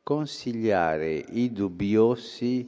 consigliare i dubbiosi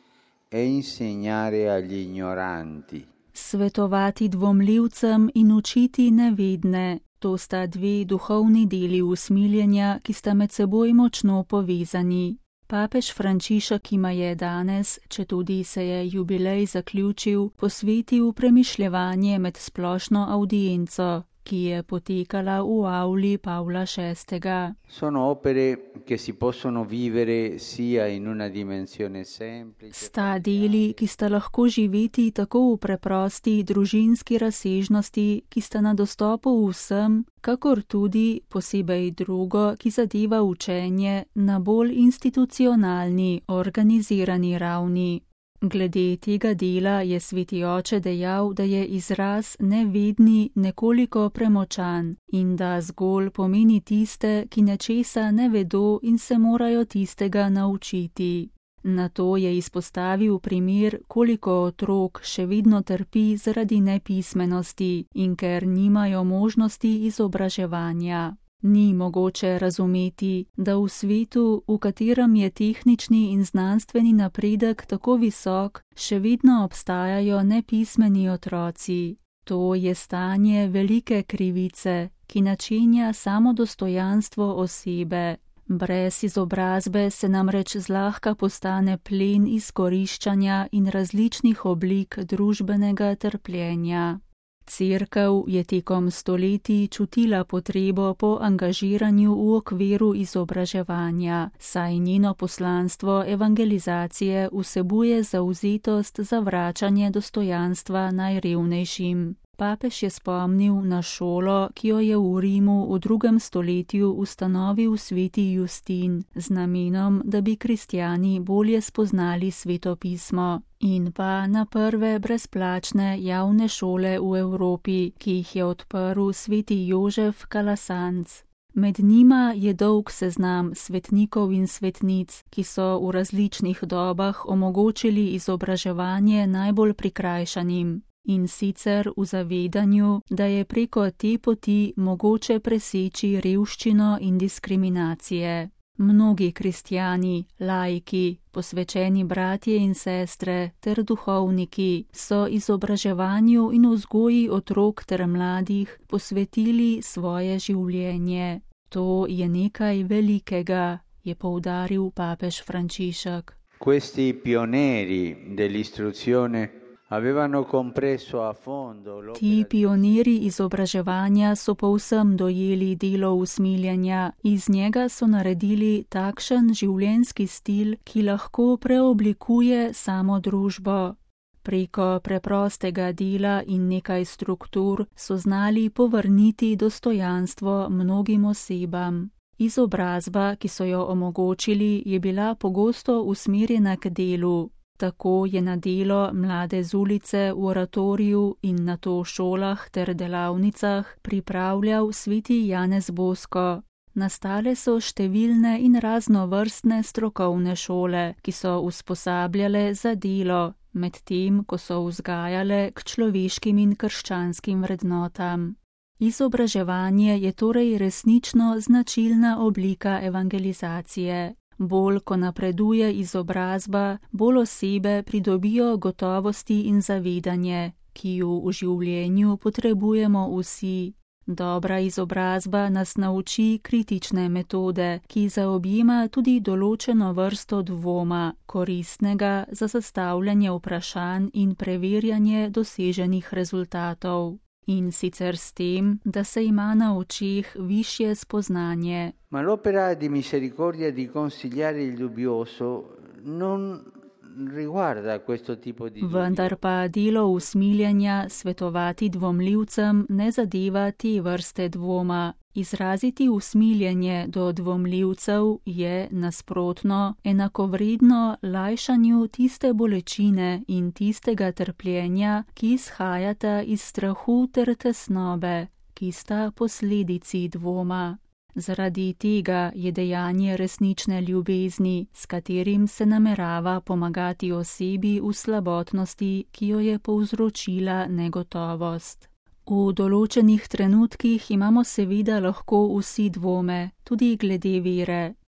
e insegnare agli ignoranti. Svetovati dvomljivcem in učiti nevedne, to sta dve duhovni deli usmiljenja, ki sta med seboj močno povezani. Papež Frančišek jima je danes, četudi se je jubilej zaključil, posvetil premišljevanje med splošno audienco, ki je potekala v avli Pavla VI. Sono opere che si possono vivere sia in una dimensione semplice. Sta deli, ki sta lahko živeti tako v preprosti družinski razsežnosti, ki sta na dostopu vsem, kakor tudi posebej drugo, ki zadeva učenje na bolj institucionalni, organizirani ravni. Glede tega dela je sveti oče dejal, da je izraz nevedni nekoliko premočan in da zgolj pomeni tiste, ki nečesa ne vedo in se morajo tistega naučiti. Na to je izpostavil primer, koliko otrok še vedno trpi zaradi nepismenosti in ker nimajo možnosti izobraževanja. Ni mogoče razumeti, da v svetu, v katerem je tehnični in znanstveni napredek tako visok, še vedno obstajajo nepismeni otroci. To je stanje velike krivice, ki načenja samo dostojanstvo osebe. Brez izobrazbe se namreč zlahka postane plen izkoriščanja in različnih oblik družbenega trpljenja. Cerkev je tekom stoletij čutila potrebo po angažiranju v okviru izobraževanja, saj njeno poslanstvo evangelizacije vsebuje zavzetost za vračanje dostojanstva najrevnejšim. Papež je spomnil na šolo, ki jo je v Rimu v 2. stoletju ustanovil sveti Justin, z namenom, da bi kristjani bolje spoznali svetopismo, in pa na prve brezplačne javne šole v Evropi, ki jih je odprl sveti Jožef Kalasanc. Med njima je dolg seznam svetnikov in svetnic, ki so v različnih dobah omogočili izobraževanje najbolj prikrajšanim. In sicer v zavedanju, da je preko te poti mogoče preseči revščino in diskriminacije. Mnogi kristjani, laiki, posvečeni bratje in sestre ter duhovniki so izobraževanju in vzgoji otrok ter mladih posvetili svoje življenje. To je nekaj velikega, je poudaril papež Frančišek. Questi pioneri dell'istruzione avevano compreso a fondo Ti pioniri izobraževanja so povsem dojeli delo usmiljenja, iz njega so naredili takšen življenjski stil, ki lahko preoblikuje samo družbo. Preko preprostega dela in nekaj struktur so znali povrniti dostojanstvo mnogim osebam. Izobrazba, ki so jo omogočili, je bila pogosto usmerjena k delu. Tako je na delo mlade z ulice v oratoriju in nato šolah ter delavnicah pripravljal sveti Janez Bosko. Nastale so številne in raznovrstne strokovne šole, ki so usposabljale za delo, medtem ko so vzgajale k človeškim in krščanskim vrednotam. Izobraževanje je torej resnično značilna oblika evangelizacije. Bolj ko napreduje izobrazba, bolj osebe pridobijo gotovosti in zavedanje, ki ju v življenju potrebujemo vsi. Dobra izobrazba nas nauči kritične metode, ki zaobjema tudi določeno vrsto dvoma, koristnega za zastavljanje vprašanj in preverjanje doseženih rezultatov. In sicer s tem, da se ima na očeh višje spoznanje. Ma l'opera di misericordia di consigliare il dubbioso non riguarda questo tipo di dubbio. Vendar pa delo usmiljenja svetovati dvomljivcem ne zadeva te vrste dvoma. Izraziti usmiljenje do dvomljivcev je, nasprotno, enakovredno lajšanju tiste bolečine in tistega trpljenja, ki izhajata iz strahu ter tesnobe, ki sta posledici dvoma. Zaradi tega je dejanje resnične ljubezni, s katerim se namerava pomagati osebi v slabotnosti, ki jo je povzročila negotovost. V določenih trenutkih imamo seveda lahko vsi dvome, tudi glede vere.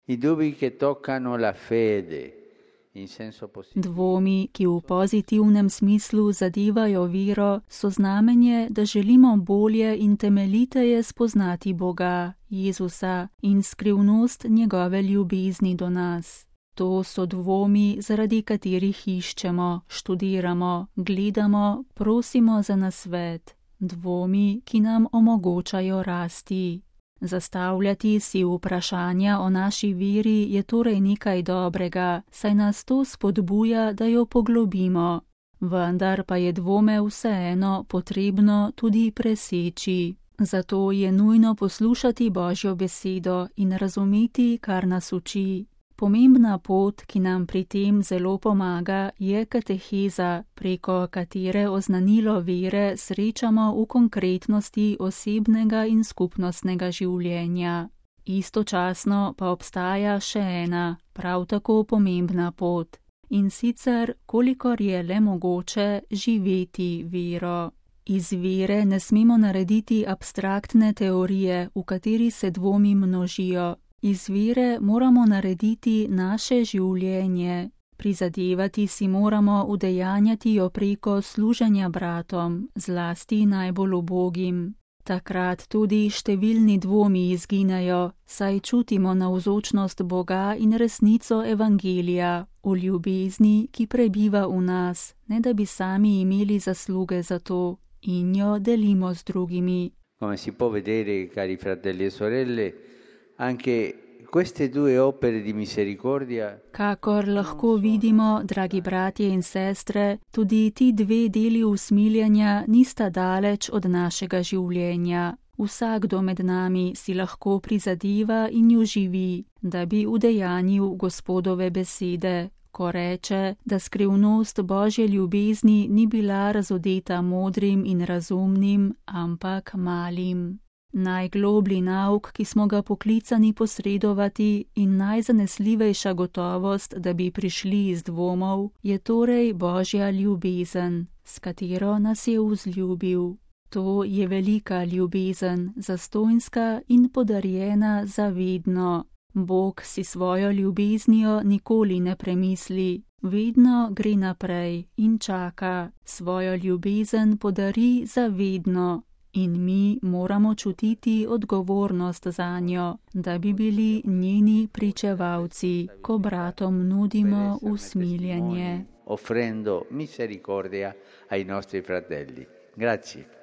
I dubbi che toccano la fede in senso positivo. Dvomi, ki v pozitivnem smislu zadevajo vero, so znamenje, da želimo bolje in temeljiteje spoznati Boga, Jezusa in skrivnost njegove ljubezni do nas. To so dvomi, zaradi katerih iščemo, študiramo, gledamo, prosimo za nasvet. Dvomi, ki nam omogočajo rasti. Zastavljati si vprašanja o naši veri je torej nekaj dobrega, saj nas to spodbuja, da jo poglobimo. Vendar pa je dvome vseeno potrebno tudi preseči. Zato je nujno poslušati Božjo besedo in razumeti, kar nas uči. Pomembna pot, ki nam pri tem zelo pomaga, je kateheza, preko katere oznanilo vere srečamo v konkretnosti osebnega in skupnostnega življenja. Istočasno pa obstaja še ena, prav tako pomembna pot, in sicer, kolikor je le mogoče, živeti vero. Iz vere ne smemo narediti abstraktne teorije, v kateri se dvomi množijo. Iz vere moramo narediti naše življenje, prizadevati si moramo udejanjati jo preko služenja bratom, zlasti najbolj ubogim. Takrat tudi številni dvomi izginejo, saj čutimo navzočnost Boga in resnico evangelija, v ljubezni, ki prebiva v nas, ne da bi sami imeli zasluge za to, in jo delimo z drugimi. Come si può vedere, cari fratelli e sorelle, anche queste due opere di misericordia. Kakor lahko vidimo, dragi bratje in sestre, tudi ti dve deli usmiljenja nista daleč od našega življenja. Vsakdo med nami si lahko prizadeva in ju živi, da bi udejanil Gospodove besede, ko reče, da skrivnost Božje ljubezni ni bila razodeta modrim in razumnim, ampak malim. Najgloblji nauk, ki smo ga poklicani posredovati, in najzanesljivejša gotovost, da bi prišli iz dvomov, je torej Božja ljubezen, s katero nas je vzljubil. To je velika ljubezen, zastonjska in podarjena za vedno. Bog si svojo ljubeznijo nikoli ne premisli, vedno gre naprej in čaka, svojo ljubezen podari za vedno. In mi moramo čutiti odgovornost zanjo, da bi bili njeni pričevalci, ko bratom nudimo usmiljenje. Offrendo misericordia ai nostri fratelli. Grazie.